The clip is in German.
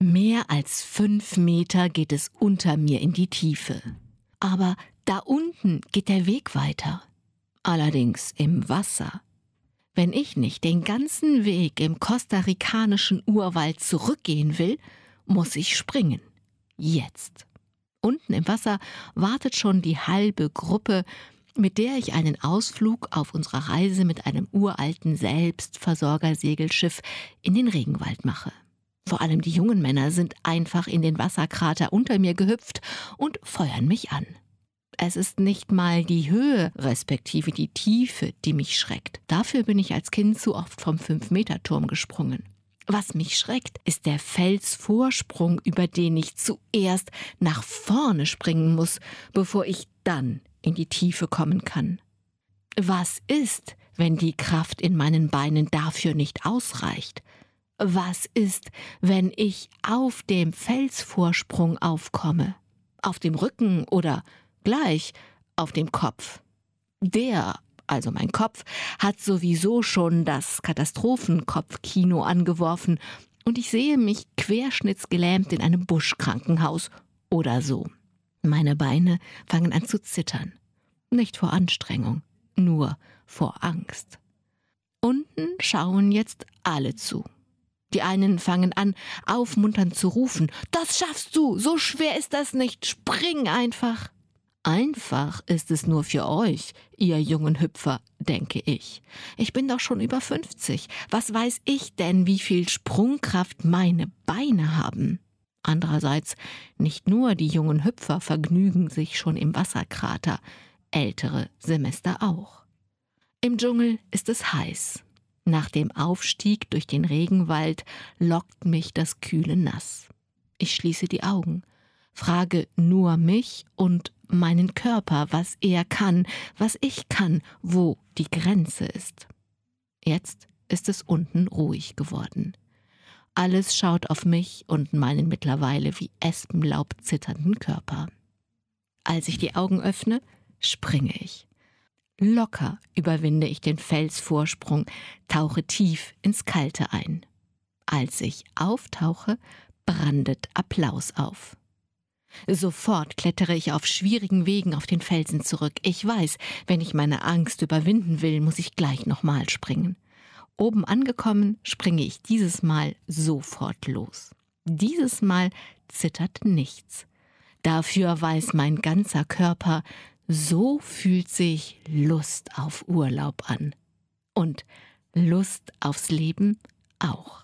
Mehr als 5 Meter geht es unter mir in die Tiefe. Aber da unten geht der Weg weiter. Allerdings im Wasser. Wenn ich nicht den ganzen Weg im kostarikanischen Urwald zurückgehen will, muss ich springen. Jetzt. Unten im Wasser wartet schon die halbe Gruppe, mit der ich einen Ausflug auf unserer Reise mit einem uralten Selbstversorgersegelschiff in den Regenwald mache. Vor allem die jungen Männer sind einfach in den Wasserkrater unter mir gehüpft und feuern mich an. Es ist nicht mal die Höhe, respektive die Tiefe, die mich schreckt. Dafür bin ich als Kind zu oft vom 5-Meter-Turm gesprungen. Was mich schreckt, ist der Felsvorsprung, über den ich zuerst nach vorne springen muss, bevor ich dann in die Tiefe kommen kann. Was ist, wenn die Kraft in meinen Beinen dafür nicht ausreicht? Was ist, wenn ich auf dem Felsvorsprung aufkomme? Auf dem Rücken oder gleich auf dem Kopf? Also mein Kopf, hat sowieso schon das Katastrophenkopfkino angeworfen und ich sehe mich querschnittsgelähmt in einem Buschkrankenhaus oder so. Meine Beine fangen an zu zittern. Nicht vor Anstrengung, nur vor Angst. Unten schauen jetzt alle zu. Die einen fangen an, aufmunternd zu rufen: „Das schaffst du, so schwer ist das nicht, spring einfach!" Einfach ist es nur für euch, ihr jungen Hüpfer, denke ich. Ich bin doch schon über 50. Was weiß ich denn, wie viel Sprungkraft meine Beine haben? Andererseits, nicht nur die jungen Hüpfer vergnügen sich schon im Wasserkrater, ältere Semester auch. Im Dschungel ist es heiß. Nach dem Aufstieg durch den Regenwald lockt mich das kühle Nass. Ich schließe die Augen, frage nur mich und meinen Körper, was er kann, was ich kann, wo die Grenze ist. Jetzt ist es unten ruhig geworden. Alles schaut auf mich und meinen mittlerweile wie Espenlaub zitternden Körper. Als ich die Augen öffne, springe ich. Locker überwinde ich den Felsvorsprung, tauche tief ins Kalte ein. Als ich auftauche, brandet Applaus auf. Sofort klettere ich auf schwierigen Wegen auf den Felsen zurück. Ich weiß, wenn ich meine Angst überwinden will, muss ich gleich nochmal springen. Oben angekommen, springe ich dieses Mal sofort los. Dieses Mal zittert nichts. Dafür weiß mein ganzer Körper, so fühlt sich Lust auf Urlaub an. Und Lust aufs Leben auch.